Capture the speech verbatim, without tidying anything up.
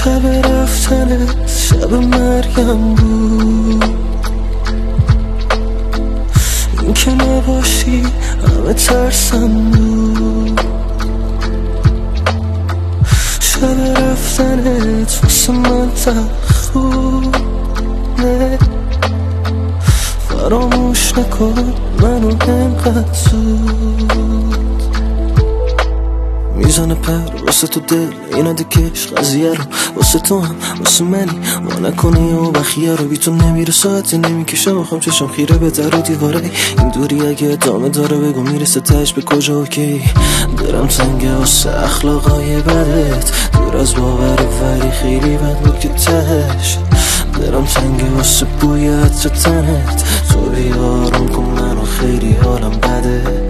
شب رفتنت شب مرگم بود، این که نباشی همه ترسم بود. شب رفتنت واسه من تلخ بود، نه فراموش نکن منو انقدر زود. میزنه پر واسه تو دل ایناده کش قضیه رو، واسه تو هم واسه منی ما نکنی و بخیه رو. بی تو نمیره ساعتی نمیکشه، میخوام چشم خیره به در و دیواره. این دوری اگه ادامه داره بگو میرسه تش به کجا. اوکی دلم تنگه واسه اخلاقای بدت، دور از باور ولی خیلی بد بود که تش. دلم تنگه واسه بوی عطر تنت، تو بی آروم کن منو خیلی حالم بده.